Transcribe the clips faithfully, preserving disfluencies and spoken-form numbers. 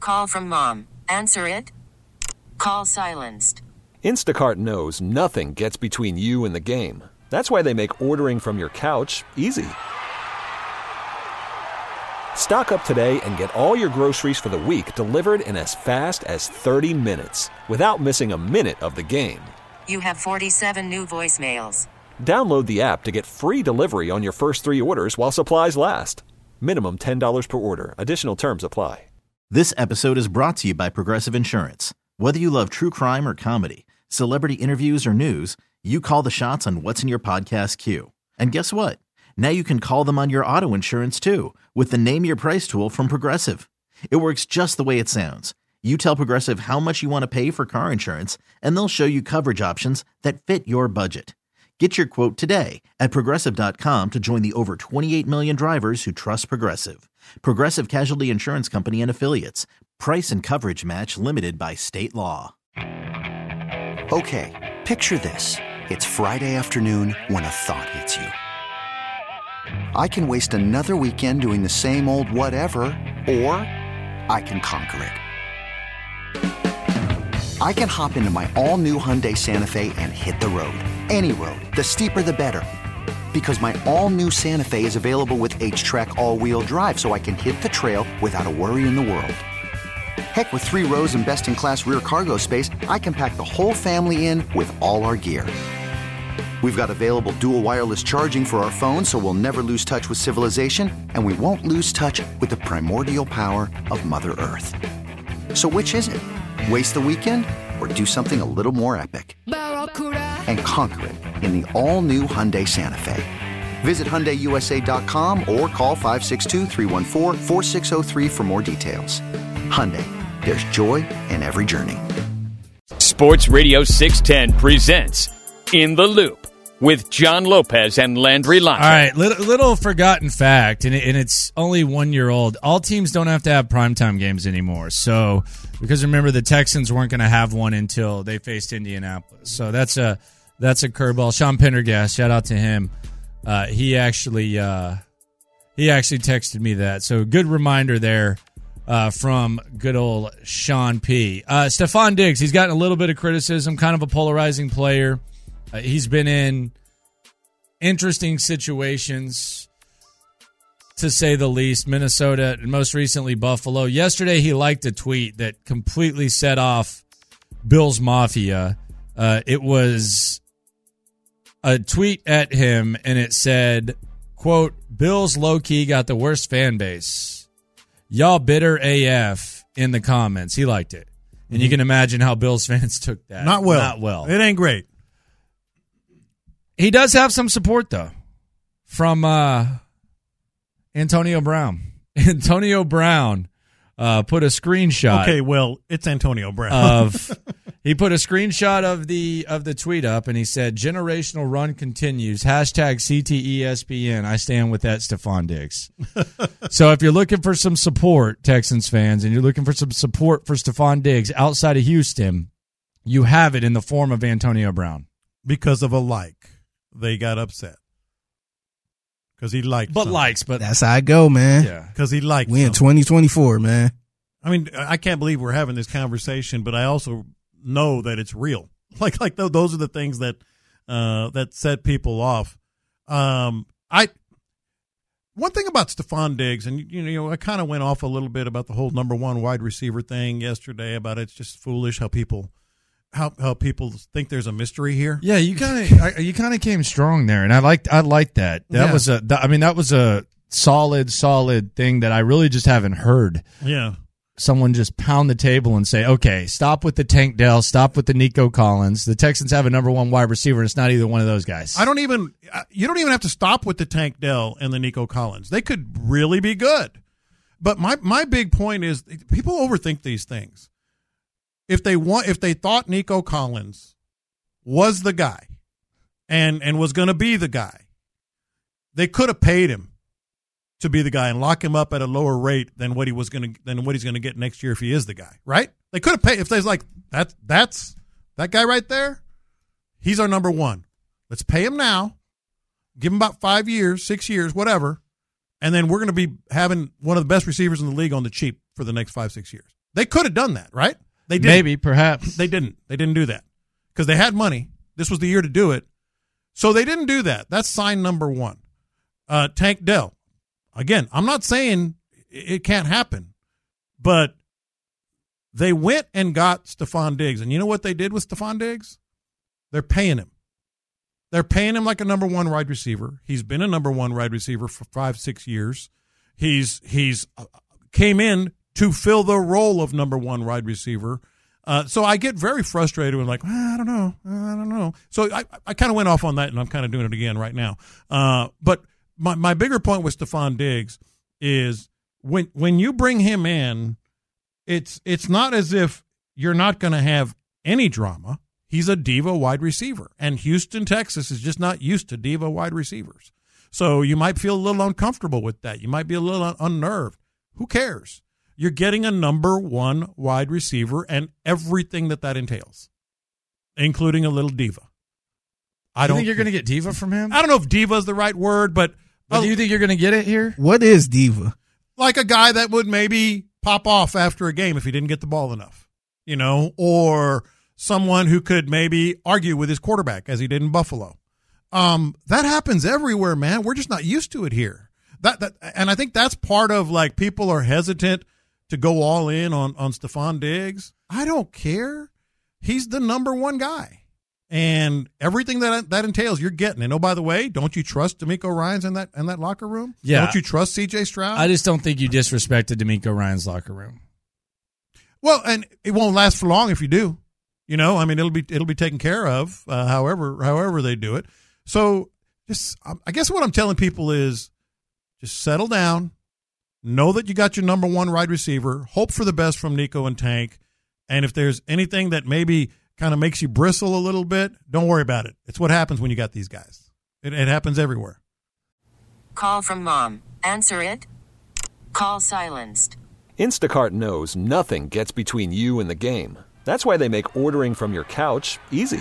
call from mom. Answer it. Call silenced. Instacart knows nothing gets between you and the game. That's why they make ordering from your couch easy. Stock up today and get all your groceries for the week delivered in as fast as thirty minutes without missing a minute of the game. You have forty-seven new voicemails. Download the app to get free delivery on your first three orders while supplies last. Minimum ten dollars per order. Additional terms apply. This episode is brought to you by Progressive Insurance. Whether you love true crime or comedy, celebrity interviews or news, you call the shots on what's in your podcast queue. And guess what? Now you can call them on your auto insurance too with the Name Your Price tool from Progressive. It works just the way it sounds. You tell Progressive how much you want to pay for car insurance, and they'll show you coverage options that fit your budget. Get your quote today at Progressive dot com to join the over twenty-eight million drivers who trust Progressive. Progressive Casualty Insurance Company and Affiliates. Price and coverage match limited by state law. Okay, picture this. It's Friday afternoon when a thought hits you. I can waste another weekend doing the same old whatever, or I can conquer it. I can hop into my all-new Hyundai Santa Fe and hit the road. Any road. The steeper, the better. Because my all-new Santa Fe is available with H-Track all-wheel drive, so I can hit the trail without a worry in the world. Heck, with three rows and best-in-class rear cargo space, I can pack the whole family in with all our gear. We've got available dual wireless charging for our phones, so we'll never lose touch with civilization, and we won't lose touch with the primordial power of Mother Earth. So which is it? Waste the weekend or do something a little more epic? And conquer it in the all-new Hyundai Santa Fe. Visit Hyundai U S A dot com or call five six two, three one four, four six zero three for more details. Hyundai, there's joy in every journey. Sports Radio six ten presents In the Loop with John Lopez and Landry Lonto. All right, little, little forgotten fact, and, it, and it's only one year old. All teams don't have to have primetime games anymore. So, because remember, the Texans weren't going to have one until they faced Indianapolis. So that's a that's a curveball. Sean Pendergast, shout out to him. Uh, he actually uh, he actually texted me that. So good reminder there uh, from good old Sean P. Uh, Stephon Diggs, he's gotten a little bit of criticism, kind of a polarizing player. Uh, he's been in interesting situations, to say the least. Minnesota, and most recently Buffalo. Yesterday, he liked a tweet that completely set off Bills Mafia. Uh, it was a tweet at him, and it said, quote, Bills low-key got the worst fan base. Y'all bitter A F in the comments. He liked it. And mm-hmm. you can imagine how Bills fans took that. Not well. Not well. It ain't great. He does have some support, though, from uh, Antonio Brown. Antonio Brown uh, put a screenshot. Okay, well, it's Antonio Brown. of he put a screenshot of the of the tweet up, and he said, "Generational run continues." Hashtag C T E S P N. I stand with that, Stephon Diggs. So if you're looking for some support, Texans fans, and you're looking for some support for Stephon Diggs outside of Houston, you have it in the form of Antonio Brown. Because of a like. They got upset because he liked, but something. likes, but that's how I go, man. Yeah, because he liked. We in twenty twenty-four, man. I mean, I can't believe we're having this conversation, but I also know that it's real. Like, like those are the things that uh, that set people off. Um, I one thing about Stephon Diggs, and you know, I kind of went off a little bit about the whole number one wide receiver thing yesterday. About it's just foolish how people. How how people think there's a mystery here? Yeah, you kind of you kind of came strong there, and I liked I liked that. That yeah. was a that, I mean that was a solid solid thing that I really just haven't heard. Yeah, someone just pound the table and say, okay, stop with the Tank Dell, stop with the Nico Collins. The Texans have a number one wide receiver, and it's not either one of those guys. I don't even you don't even have to stop with the Tank Dell and the Nico Collins. They could really be good, but my my big point is people overthink these things. If they want, if they thought Nico Collins was the guy, and and was going to be the guy, they could have paid him to be the guy and lock him up at a lower rate than what he was going to than what he's going to get next year if he is the guy, right? They could have paid if they's like that. That's that guy right there. He's our number one. Let's pay him now. Give him about five years, six years, whatever, and then we're going to be having one of the best receivers in the league on the cheap for the next five, six years. They could have done that, right? They didn't. Maybe, perhaps. They didn't. They didn't do that because they had money. This was the year to do it. So they didn't do that. That's sign number one. Uh, Tank Dell. Again, I'm not saying it can't happen, but they went and got Stephon Diggs. And you know what they did with Stephon Diggs? They're paying him. They're paying him like a number one wide receiver. He's been a number one wide receiver for five, six years. He's he's uh, came in to fill the role of number one wide receiver. Uh, so I get very frustrated when like, well, I don't know, I don't know. So I, I kind of went off on that, and I'm kind of doing it again right now. Uh, but my, my bigger point with Stephon Diggs is when when you bring him in, it's it's not as if you're not going to have any drama. He's a diva wide receiver, and Houston, Texas is just not used to diva wide receivers. So you might feel a little uncomfortable with that. You might be a little un- unnerved. Who cares? You're getting a number one wide receiver and everything that that entails, including a little diva. I you don't think you're going to get diva from him? I don't know if diva is the right word, but, but do you think you're going to get it here? What is diva? Like a guy that would maybe pop off after a game if he didn't get the ball enough, you know, or someone who could maybe argue with his quarterback as he did in Buffalo. Um, that happens everywhere, man. We're just not used to it here. That, that, and I think that's part of like people are hesitant to go all in on, on Stephon Diggs. I don't care. He's the number one guy. And everything that that entails, you're getting. And oh, by the way, don't you trust DeMeco Ryans in that in that locker room? Yeah. Don't you trust C J Stroud? I just don't think you disrespected DeMeco Ryans' locker room. Well, and it won't last for long if you do. You know, I mean, it'll be it'll be taken care of, uh, however however they do it. So, just I guess what I'm telling people is, just settle down, know that you got your number one wide receiver, hope for the best from Nico and Tank, and if there's anything that maybe kind of makes you bristle a little bit, don't worry about it. It's what happens when you got these guys. It, it happens everywhere. Call from mom. Answer it. Call silenced. Instacart knows nothing gets between you and the game. That's why they make ordering from your couch easy.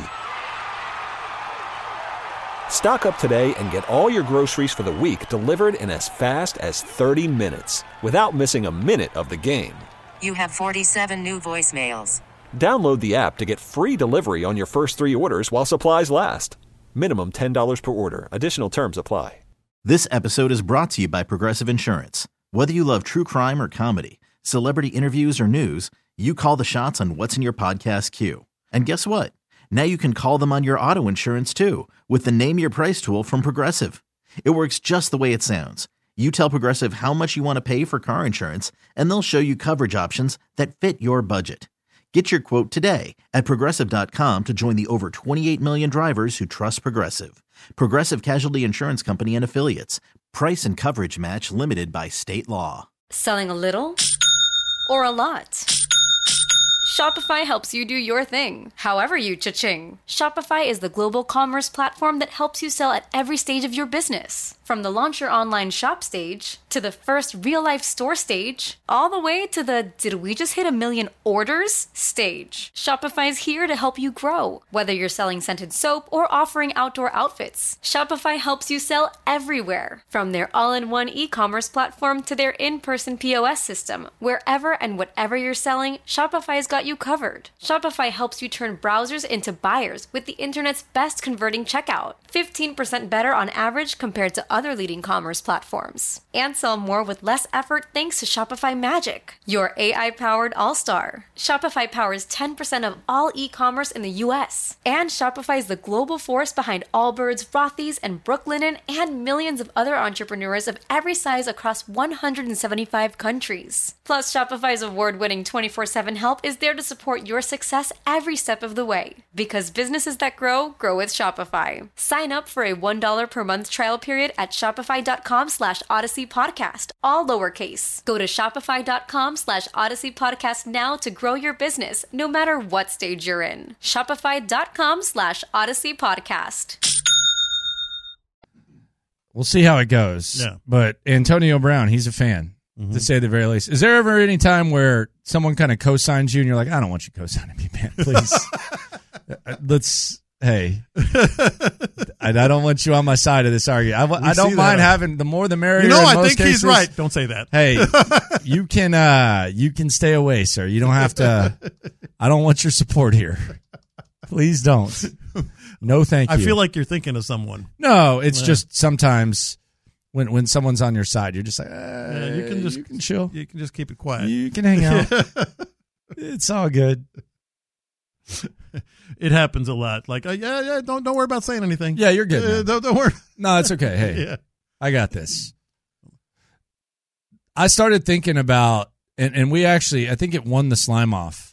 Stock up today and get all your groceries for the week delivered in as fast as thirty minutes without missing a minute of the game. You have forty-seven new voicemails. Download the app to get free delivery on your first three orders while supplies last. Minimum ten dollars per order. Additional terms apply. This episode is brought to you by Progressive Insurance. Whether you love true crime or comedy, celebrity interviews or news, you call the shots on what's in your podcast queue. And guess what? Now you can call them on your auto insurance too with the Name Your Price tool from Progressive. It works just the way it sounds. You tell Progressive how much you want to pay for car insurance, and they'll show you coverage options that fit your budget. Get your quote today at Progressive dot com to join the over twenty-eight million drivers who trust Progressive. Progressive Casualty Insurance Company and Affiliates. Price and coverage match limited by state law. Selling a little or a lot? Shopify helps you do your thing, however you cha-ching. Shopify is the global commerce platform that helps you sell at every stage of your business. From the launch your online shop stage, to the first real-life store stage, all the way to the did we just hit a million orders stage. Shopify is here to help you grow. Whether you're selling scented soap or offering outdoor outfits, Shopify helps you sell everywhere. From their all-in-one e-commerce platform to their in-person P O S system, wherever and whatever you're selling, Shopify's got you covered. Shopify helps you turn browsers into buyers with the internet's best converting checkout. fifteen percent better on average compared to other leading commerce platforms. And sell more with less effort thanks to Shopify Magic, your A I-powered all-star. Shopify powers ten percent of all e-commerce in the U S. And Shopify is the global force behind Allbirds, Rothy's, and Brooklinen, and millions of other entrepreneurs of every size across one hundred seventy-five countries. Plus, Shopify's award-winning twenty-four seven help is there to support your success every step of the way. Because businesses that grow, grow with Shopify. Sign up for a one dollar per month trial period at shopify.com slash Odyssey Podcast, all lowercase. Go to shopify.com slash Odyssey Podcast now to grow your business, no matter what stage you're in. Shopify.com slash Odyssey Podcast. We'll see how it goes. Yeah. But Antonio Brown, he's a fan, mm-hmm. to say the very least. Is there ever any time where someone kind of co-signs you and you're like, I don't want you co-signing me, man, please. Let's Hey, I, I don't want you on my side of this argument. I, w- I don't mind having the more the merrier. You know, in I most think cases. he's right. Don't say that. Hey, you can uh, you can stay away, sir. You don't have to. I don't want your support here. Please don't. No, thank you. I feel like you're thinking of someone. No, it's Yeah. just sometimes when when someone's on your side, you're just like, eh, Yeah, you can just you can chill. You can just keep it quiet. You can hang out. It's all good. It happens a lot. Like, uh, yeah, yeah. Don't don't worry about saying anything. Yeah, you're good. Uh, man. don't don't worry. No, it's okay. Hey, Yeah. I got this. I started thinking about, and, and we actually, I think it won the slime off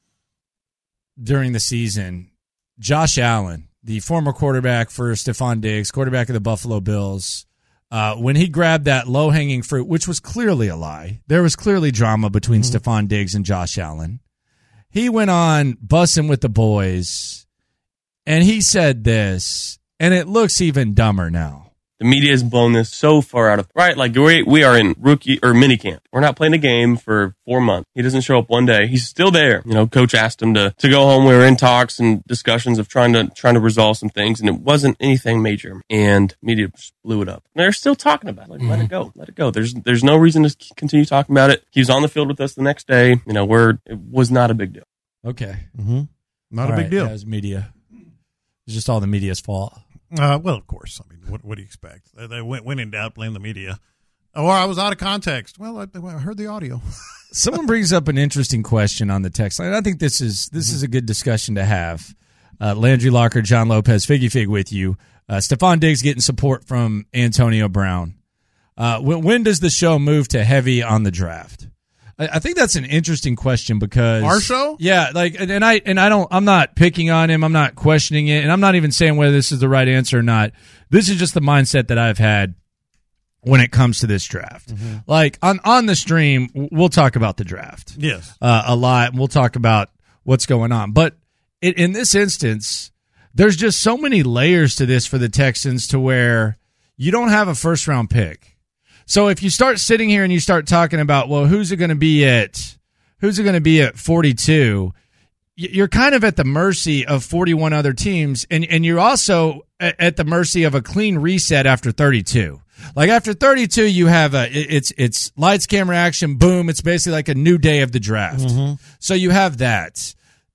during the season. Josh Allen, the former quarterback for Stephon Diggs, quarterback of the Buffalo Bills, uh, when he grabbed that low-hanging fruit, which was clearly a lie. There was clearly drama between mm-hmm. Stephon Diggs and Josh Allen. He went on bussing with the boys, and he said this, and it looks even dumber now. The media has blown this so far out of right. Like we we are in rookie or mini camp. We're not playing a game for four months. He doesn't show up one day. He's still there. You know, coach asked him to to go home. We were in talks and discussions of trying to trying to resolve some things, and it wasn't anything major. And media just blew it up. And they're still talking about it. Like, mm-hmm. let it go, let it go. There's there's no reason to continue talking about it. He was on the field with us the next day. You know, we're it was not a big deal. Okay, mm-hmm. not all a big right. deal. Yeah, it was media. It's just all the media's fault. Uh, well, of course. I mean, what, what do you expect? They, they went, went in doubt, blame the media. Or I was out of context. Well, I, I heard the audio. Someone brings up an interesting question on the text line. I think this is this mm-hmm. is a good discussion to have. Uh, Landry Locker, John Lopez, Figgy Fig with you. Uh, Stephon Diggs getting support from Antonio Brown. Uh, when, when does the show move to heavy on the draft? I think that's an interesting question because our show, yeah, like, and, and I and I don't, I'm not picking on him, I'm not questioning it, and I'm not even saying whether this is the right answer or not. This is just the mindset that I've had when it comes to this draft. Mm-hmm. Like on on the stream, we'll talk about the draft, yes, uh, a lot, and we'll talk about what's going on. But it, in this instance, there's just so many layers to this for the Texans to where you don't have a first round pick. So if you start sitting here and you start talking about, well, who's it going to be at, who's it going to be at forty-two? You're kind of at the mercy of forty-one other teams, and and you're also at the mercy of a clean reset after thirty-two. Like after thirty-two, you have a it's it's lights, camera, action, boom. It's basically like a new day of the draft. Mm-hmm. So you have that.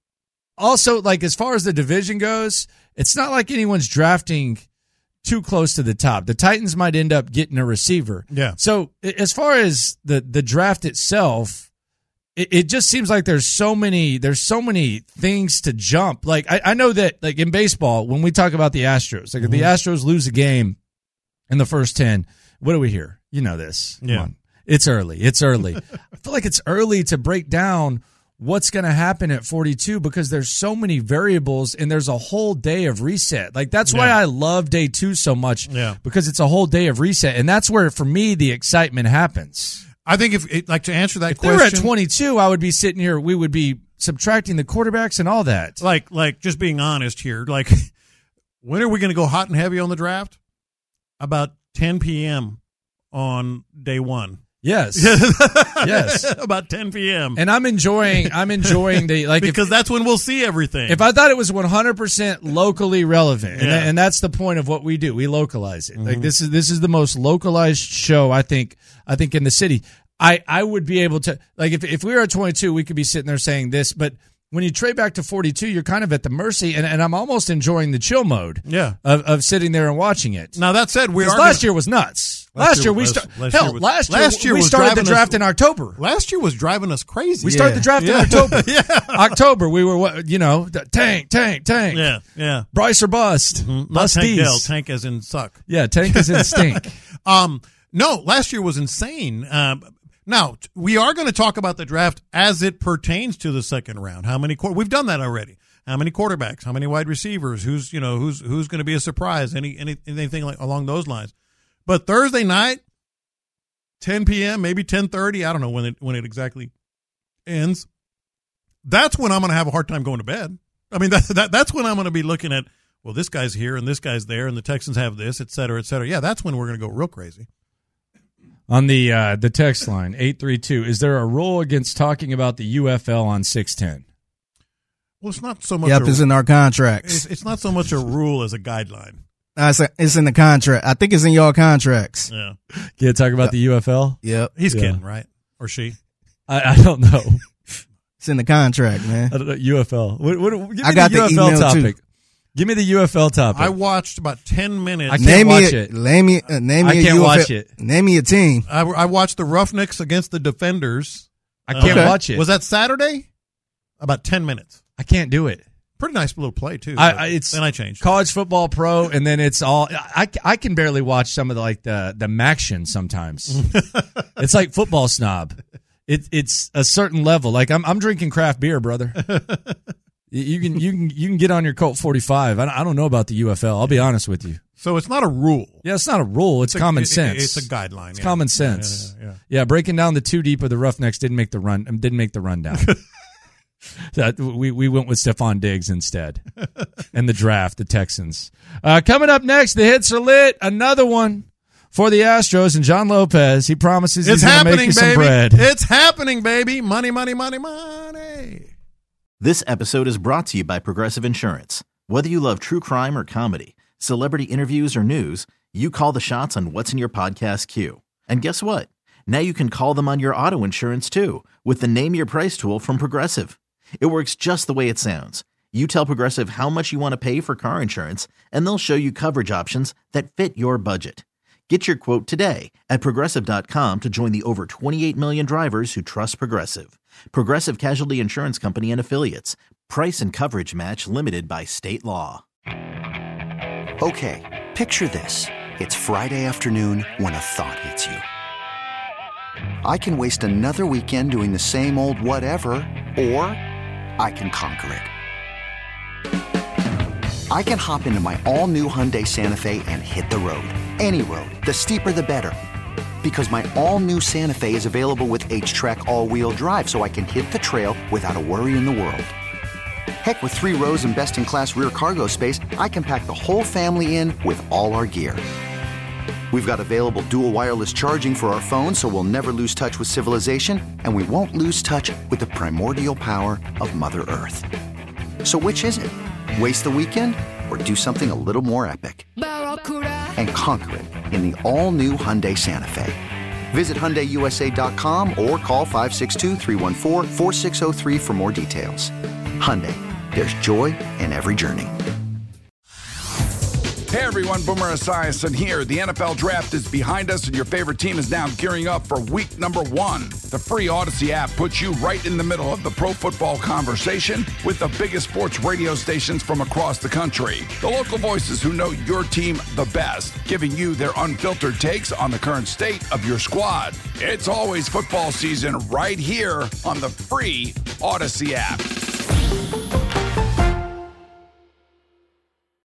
Also, like as far as the division goes, it's not like anyone's drafting too close to the top. The Titans might end up getting a receiver. Yeah. So as far as the, the draft itself, it, it just seems like there's so many there's so many things to jump. Like I, I know that like in baseball, when we talk about the Astros, like if mm-hmm. the Astros lose a game in the first ten, what do we hear? You know this. Come yeah. on. It's early. It's early. I feel like it's early to break down what's going to happen at forty-two because there's so many variables and there's a whole day of reset. Like that's why yeah. I love day two so much yeah. because it's a whole day of reset. And that's where, for me, the excitement happens. I think if it, like to answer that if question. If they were at twenty-two, I would be sitting here. We would be subtracting the quarterbacks and all that. Like, like just being honest here. Like, when are we going to go hot and heavy on the draft? About ten p.m. on day one. Yes. Yes. About ten p.m. And I'm enjoying I'm enjoying the like because if, that's when we'll see everything. If I thought it was one hundred percent locally relevant, yeah. and, and that's the point of what we do. We localize it. Mm-hmm. Like this is this is the most localized show I think I think in the city. I I would be able to like if if we were at twenty-two, we could be sitting there saying this, but when you trade back to forty-two, you're kind of at the mercy, and, and I'm almost enjoying the chill mode yeah. of, of sitting there and watching it. Now, that said, we are last gonna, year was nuts. Last, last year, year we last, started. last Hell, year was, last year, last year we was started the draft us, in October. Last year was driving us crazy. We started yeah. the draft yeah. in October. yeah. October, we were, you know, tank, tank, tank. Yeah, yeah. Bryce or bust. Mm-hmm. Not Tank Dell, tank as in suck. Yeah, tank as in stink. um, no, last year was insane. Um, Now, we are going to talk about the draft as it pertains to the second round. How many we've done that already. How many quarterbacks? How many wide receivers? Who's you know who's who's going to be a surprise? Any, any anything like along those lines. But Thursday night, ten p.m., maybe ten thirty. I don't know when it when it exactly ends. That's when I'm going to have a hard time going to bed. I mean, that, that that's when I'm going to be looking at, well, this guy's here and this guy's there and the Texans have this, et cetera, et cetera. Yeah, that's when we're going to go real crazy. On the uh, the text line, eight three two, is there a rule against talking about the U F L on six ten? Well, it's not so much. Yep, a, it's in our contracts. It's, it's not so much a rule as a guideline. Uh, it's, a, it's in the contract. I think it's in your contracts. Yeah. Can you talk about the U F L? Yep. He's Yeah. kidding, right? Or she? I, I don't know. It's in the contract, man. I don't know. U F L. What, what, give me I got the U F the L email, topic. too. Give me the U F L topic. I watched about ten minutes. I can't name watch me a, it. Name me, uh, name me I a can't U F L watch it. Name me a team. I, I watched the Roughnecks against the Defenders. I can't Okay. watch it. Was that Saturday? About ten minutes. I can't do it. Pretty nice little play, too. I, but I, it's then I changed. college football pro, and then it's all. I, I can barely watch some of the like the the Maction sometimes. It's like football snob. It it's a certain level. Like I'm I'm drinking craft beer, brother. You you can you can you can get on your Colt forty-five. I don't, I don't know about the U F L. I'll be honest with you. So it's not a rule. Yeah, it's not a rule. It's, It's a- common it- sense. it's a guideline, It's yeah. common Yeah, sense. yeah, yeah, Yeah, breaking down the two deep of the Roughnecks didn't make the run. um, Didn't make the rundown. That we we went with Stephon Diggs instead, and the draft, the Texans. Uh, coming up next, the hits are lit. Another one for the Astros and John Lopez. He promises It's he's going to make happening, you some baby. bread. It's happening, baby. Money, money, money, money. This episode is brought to you by Progressive Insurance. Whether you love true crime or comedy, celebrity interviews or news, you call the shots on what's in your podcast queue. And guess what? Now you can call them on your auto insurance too with the Name Your Price tool from Progressive. It works just the way it sounds. You tell Progressive how much you want to pay for car insurance, and they'll show you coverage options that fit your budget. Get your quote today at Progressive dot com to join the over twenty-eight million drivers who trust Progressive. Progressive Casualty Insurance Company and Affiliates. Price and coverage match limited by state law. Okay, picture this. It's Friday afternoon when a thought hits you. I can waste another weekend doing the same old whatever, or I can conquer it. I can hop into my all-new Hyundai Santa Fe and hit the road. Any road. The steeper, the better. Because my all-new Santa Fe is available with H-Track all-wheel drive, so I can hit the trail without a worry in the world. Heck, with three rows and best-in-class rear cargo space, I can pack the whole family in with all our gear. We've got available dual wireless charging for our phones, so we'll never lose touch with civilization, and we won't lose touch with the primordial power of Mother Earth. So which is it? Waste the weekend or do something a little more epic? And conquer it in the all-new Hyundai Santa Fe. Visit Hyundai U S A dot com or call five six two, three one four, four six zero three for more details. Hyundai, there's joy in every journey. Hey everyone, Boomer Esiason here. The N F L Draft is behind us and your favorite team is now gearing up for week number one. The free Odyssey app puts you right in the middle of the pro football conversation with the biggest sports radio stations from across the country. The local voices who know your team the best, giving you their unfiltered takes on the current state of your squad. It's always football season right here on the free Odyssey app.